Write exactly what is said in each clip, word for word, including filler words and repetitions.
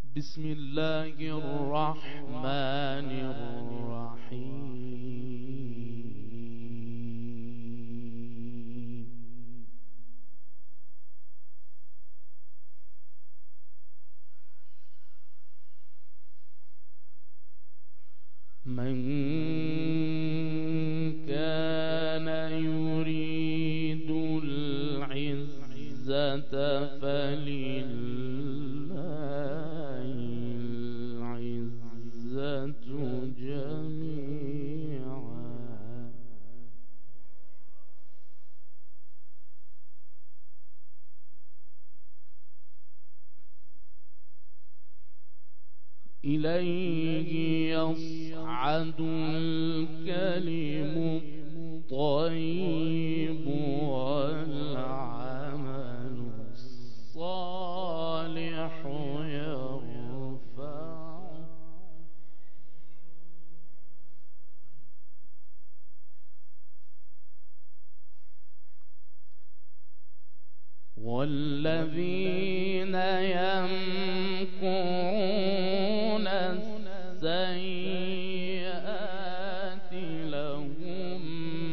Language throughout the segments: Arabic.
بسم الله الرحمن الرحيم. من كان يريد العزة فلله العزة جميعا. إليه يصعد الكلم الطيب والعمل الصالح يرفعه. والذين يمكرون السيئات لهم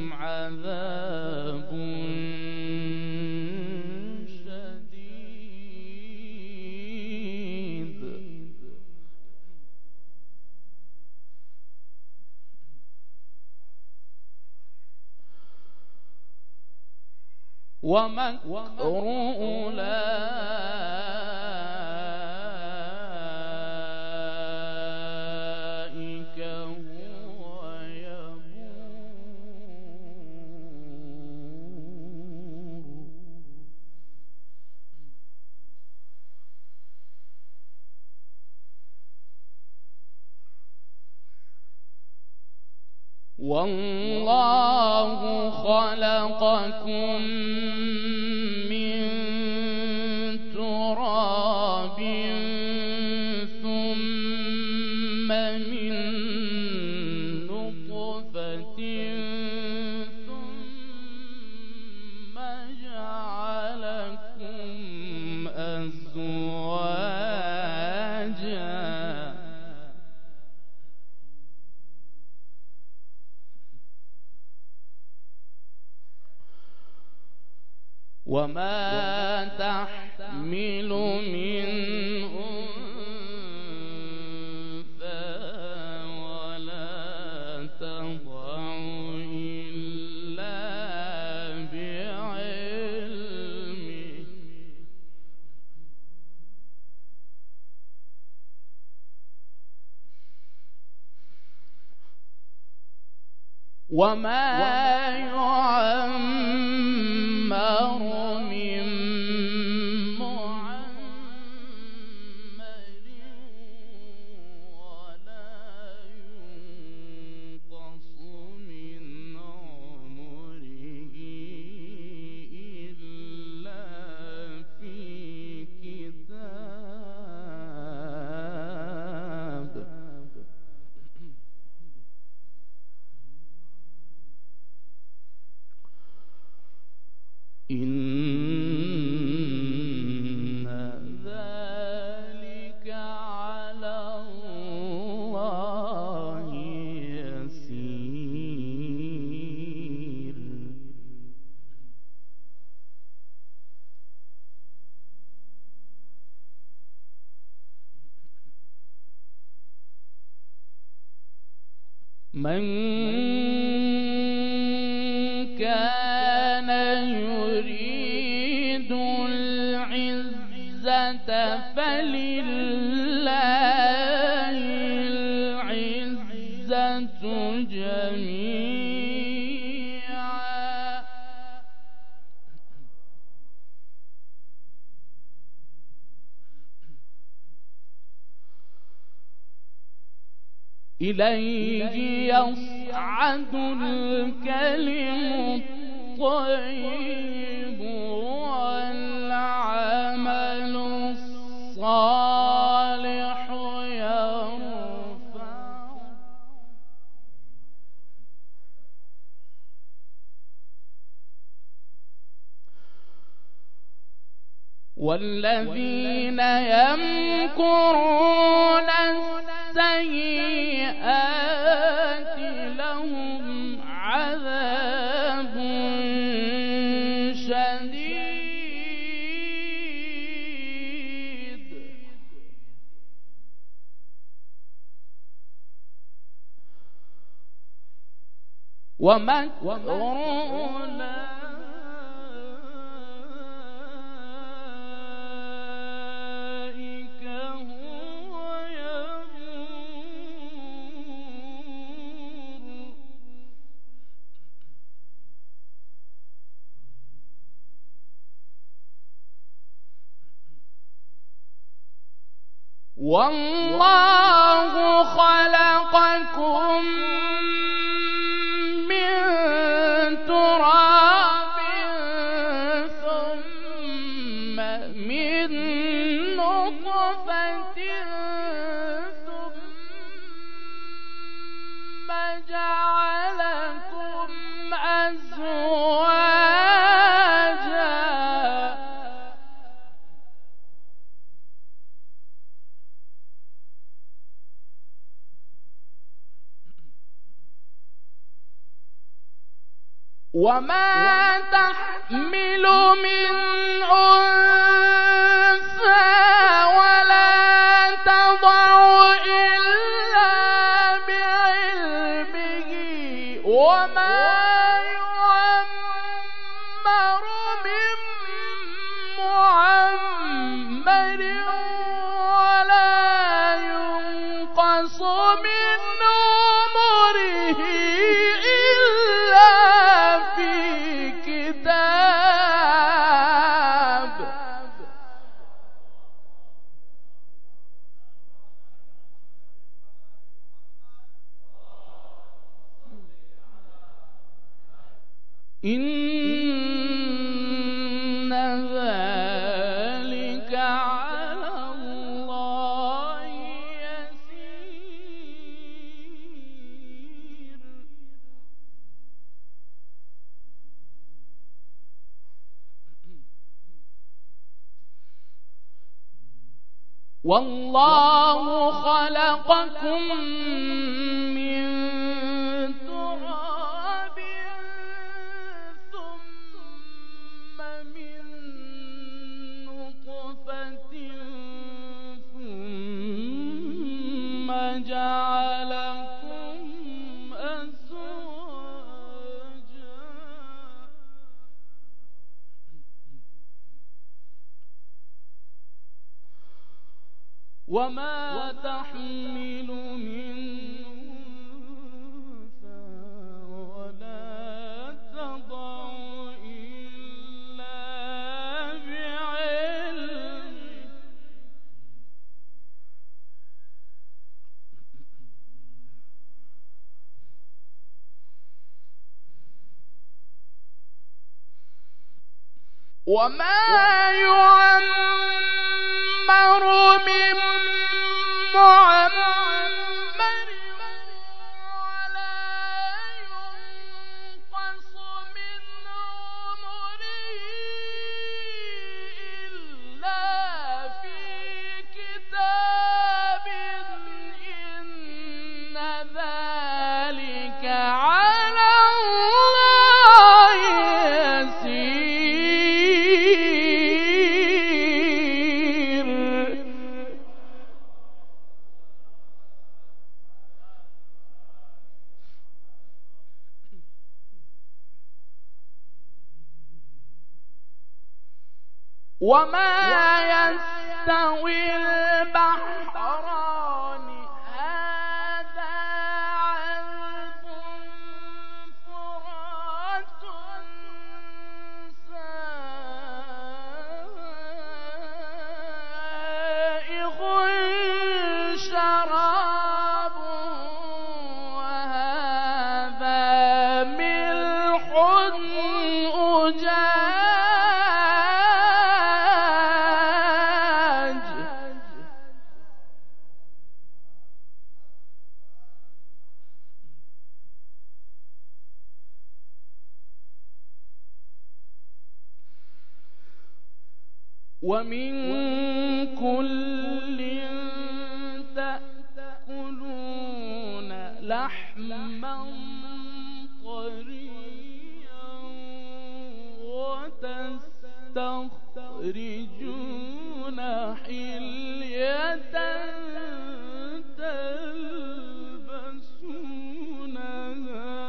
عذاب شديد. ومكر أولئك هو يبور. والله خلقكم من تراب ثم من نطفة ثم جعلكم أزواجا. وما تحمل من أنثى ولا تضع إلا بعلمه. وما يعمر من معمر ولا ينقص من عمره إلا في كتاب. إن ذلك على الله يسير. من كان يريد العزة فلله العزة جميعا. إليه يصعد الكلم الطيب والعمل الصالح يرفعه. والذين يمكرون السيئات لهم عذاب شديد ومكر أولئك هو يبور والله خلقكم من تراب ثم من نطفة ثم جعلكم أزواجا وما تحمل من أنثى ولا تضع إلا بعلمه وما يعمر من معمر ولا ينقص من عمره إن ذلك على الله يسير والله خلقكم من تراب ثم من نطفة ثم جعلكم أزواجا وما تحمل من أنثى ولا تضع إلا بعلمه وما يعمر من معمر ولا ينقص من عمره إلا في كتاب إن ذلك على الله يسير وما يستوي البحران هذا عذب فرات سائغ شرابه وهذا ملح أجاج ومن كل تأكلون لحما طريا وتستخرجون حلية تلبسونها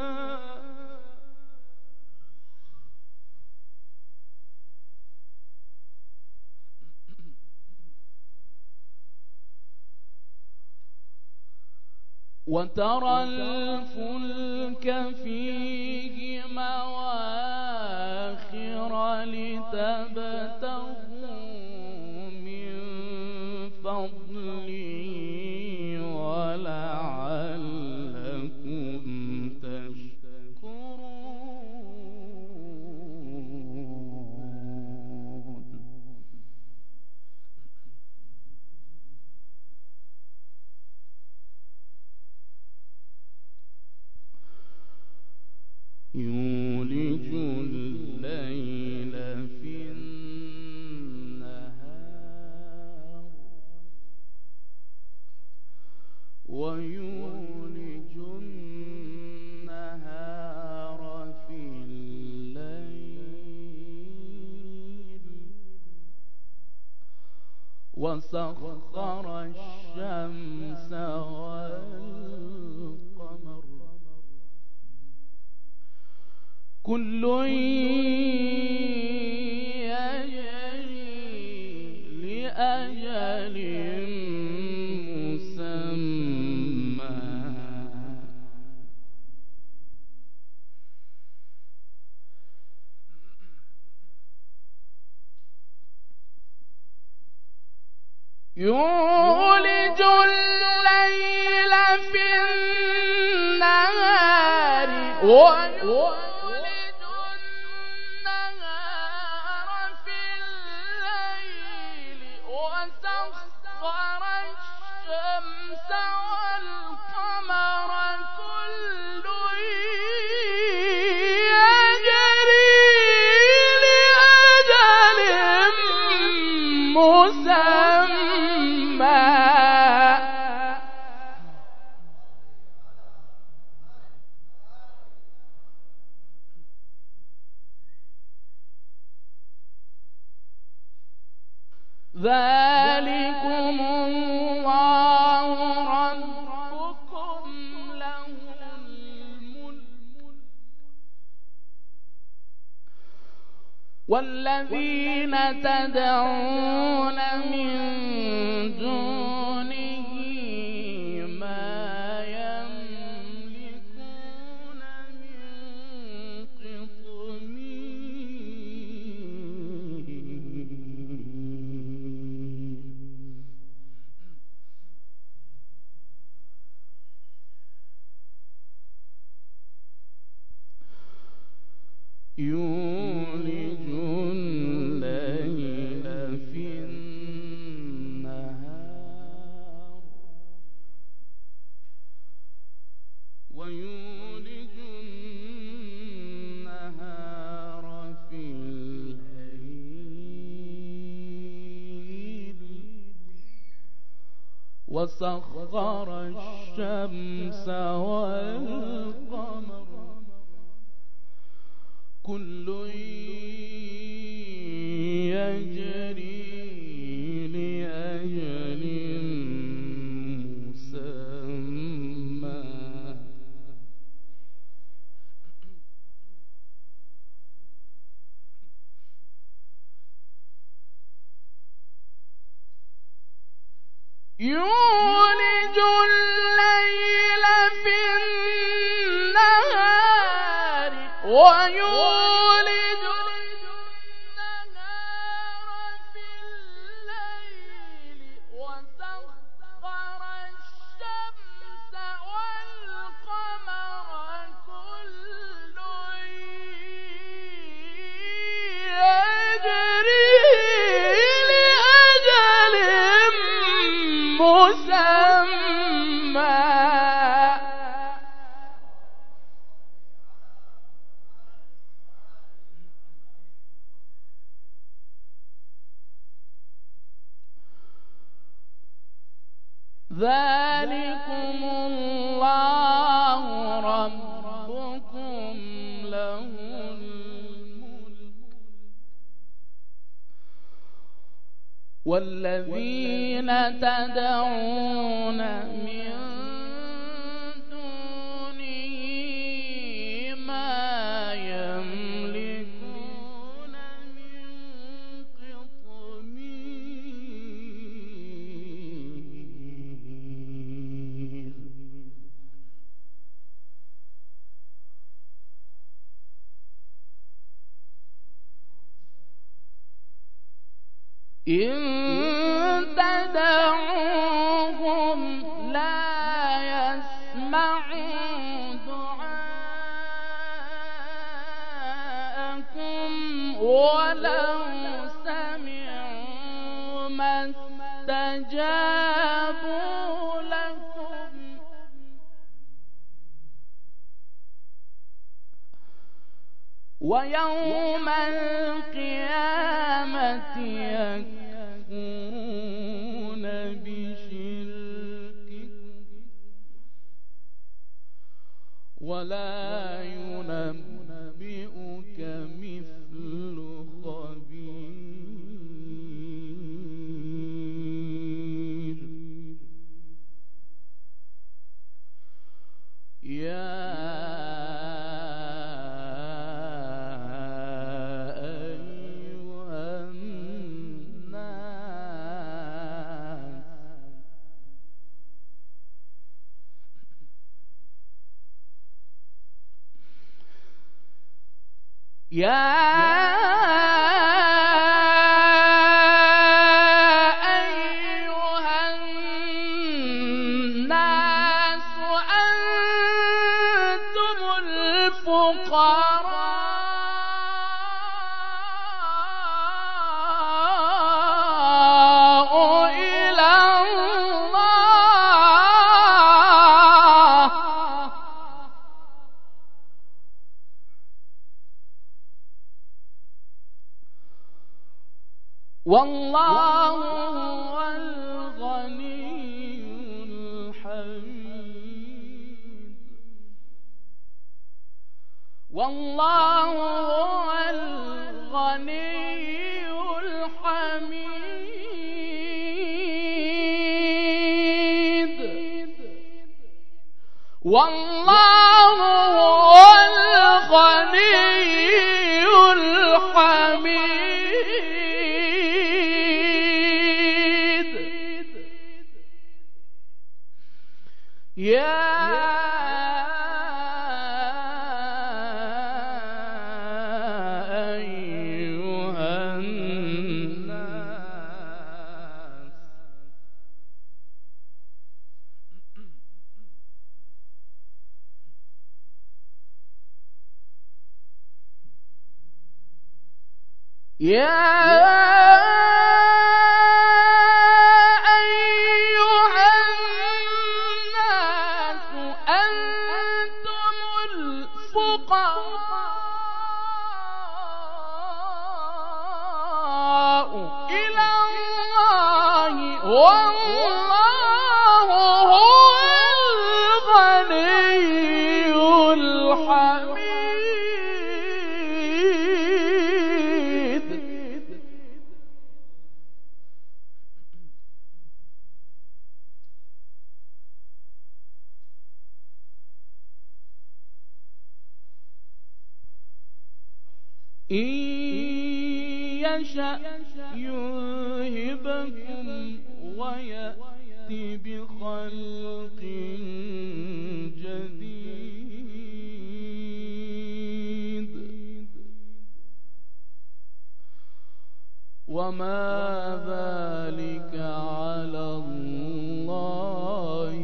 وترى الفلك فيه مواخر لتبتغوا من فضله ولعلكم تشكرون. يولج الليل في النهار ويولج النهار في الليل وسخر الشمس والقمر كل يجري لأجل مسمى يولج الليل في النهار ويولج النهار في الليل وسخر الشمس والقمر كل يجري لأجل مسمى ذلكم الله ربكم له الملك والذين تدعون من دونه ما يملكون من قطمير. يولج الليل في النهار ويولج النهار في الليل وسخر الشمس والقمر كل يجري لأجل مسمى يولج الليل في النهار ويولج النهار في الليل وسخر الشمس والقمر كل يجري لأجل مسمى ذلكم الله ربكم له الملك والذين تدعون من دونه ما يملكون من قطمير إن تدعوهم لا يسمعوا دعاءكم ولو سمعوا ما استجابوا لكم ويوم القيامة يكفرون بشرككم ولا ينبئك مثل خبير يا يا أيها الناس أنتم الفقراء إلى الله والله هو الغني الحميد والله هو الغني الحميد والله هو الغني الحميد يا أيها الناس يا إلى الله والله هو الغني الحميد إن يشأ يذهبكم ويأتي بخلق جديد وما ذلك على الله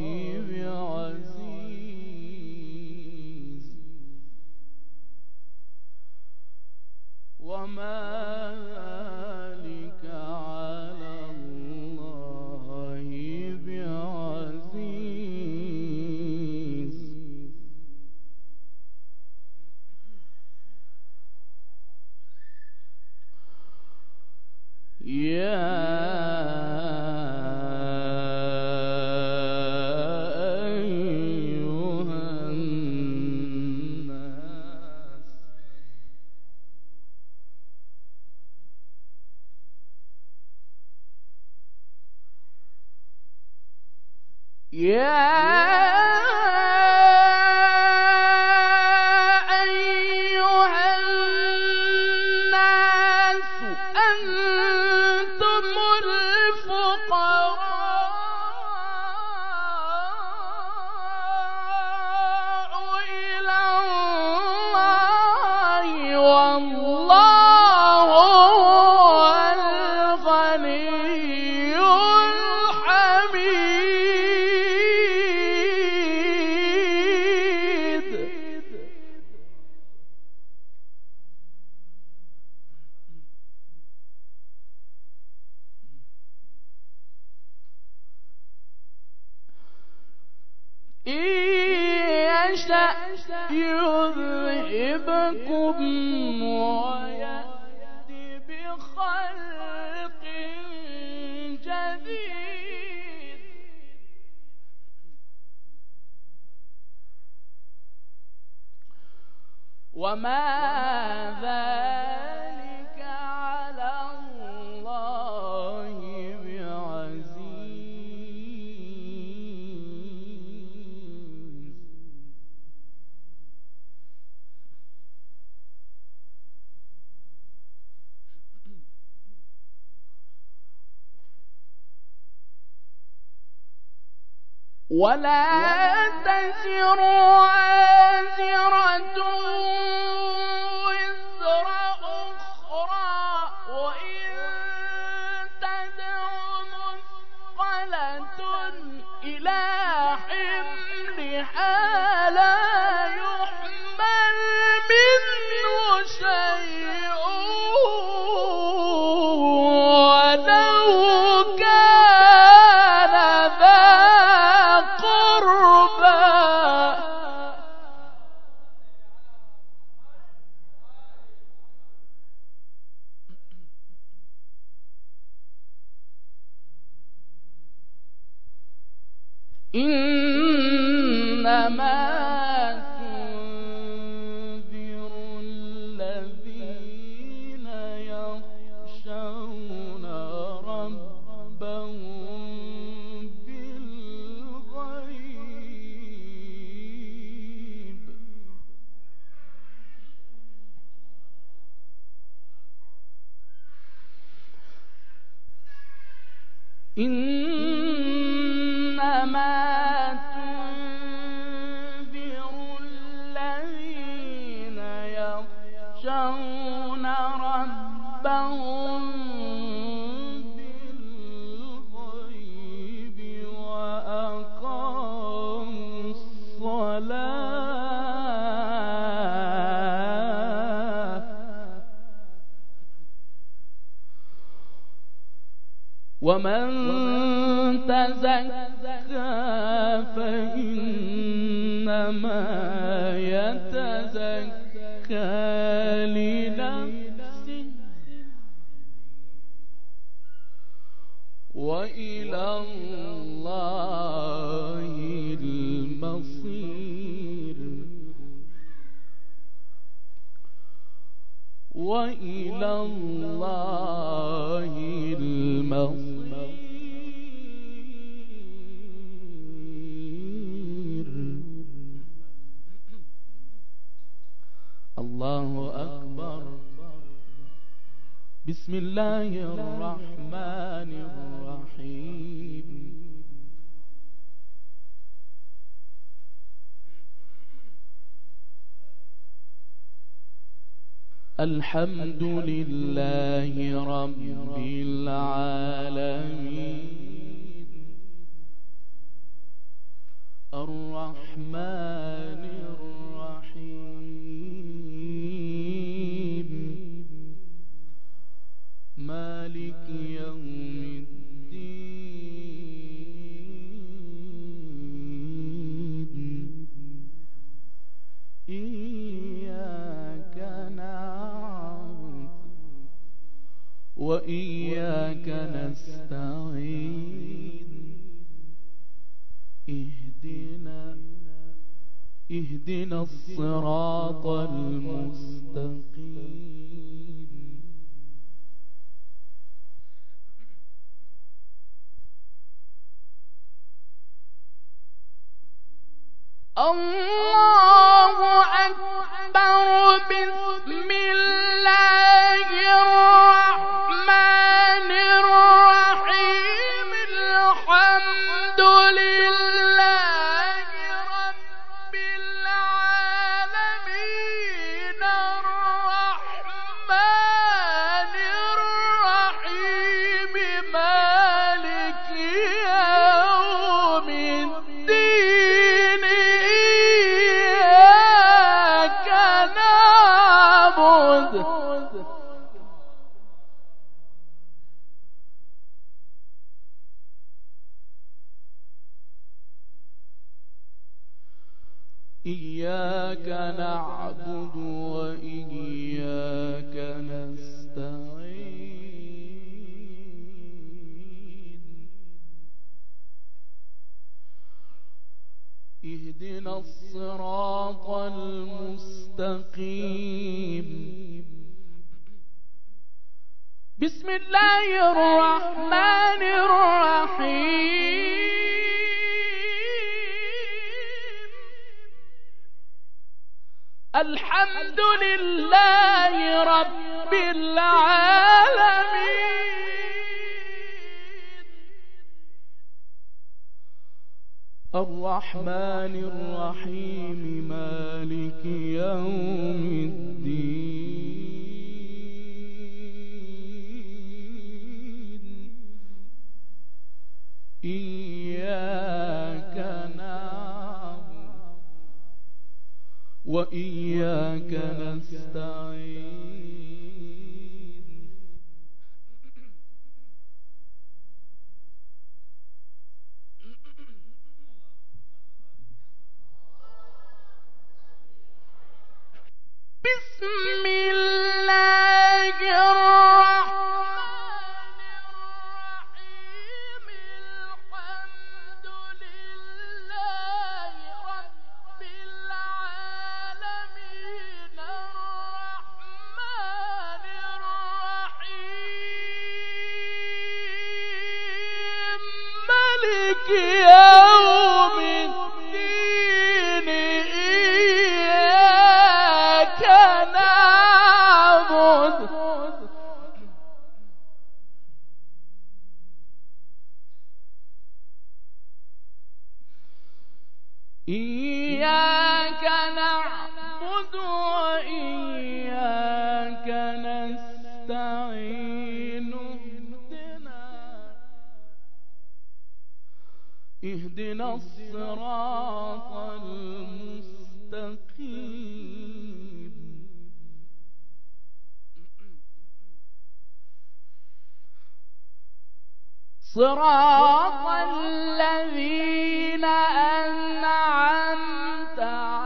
بعزيز وما ذلك على الله بعزيز يا يذهبكم ويأتي بخلق جديد. وما ذلك على الله بعزيز. ولا تزر وازرة وزر أخرى، وإن تدع مثقلة إلى حملها لا يحمل منه شيء ولو كان ذا قربى. إنما تنذر الذين يخشون ربهم بالغيب. إنما تنذر الذين يخشون ربهم بالغيب وأقاموا الصلاة ومن تزكى فإنما يتزكى لنفسه وإلى الله المصير. وإلى الله المصير. الله أكبر. بسم الله الرحمن الرحيم. الحمد لله رب العالمين الرحمن الرحيم مالك يوم الدين. إياك نعبد وإياك نستعين. اهدنا اهدنا الصراط المستقيم. الله أكبر. بسم الله الرحمن الرحيم. الحمد لله رب العالمين الرحمن الرحيم مالك يوم الدين. إياك نعبد إياك نعبد وإياك نستعين. اهدنا الصراط المستقيم. بسم الله الرحمن الرحيم. الحمد لله رب العالمين الرحمن الرحيم مالك يوم الدين. إياك نعبد وإياك نستعين. بسم الله الرحمن الرحيم. الحمد لله رب العالمين الرحمن الرحيم مالك يوم الدين. إياك نعبد إياك نعبد وإياك نستعين. اهدنا اهدنا الصراط المستقيم. صراط الذين أنعمت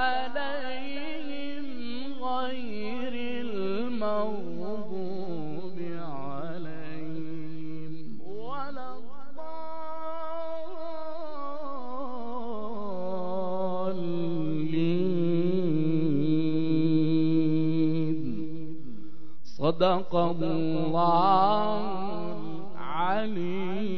عليهم غير المغضوب عليهم ولا الضالين. صدق الله العليم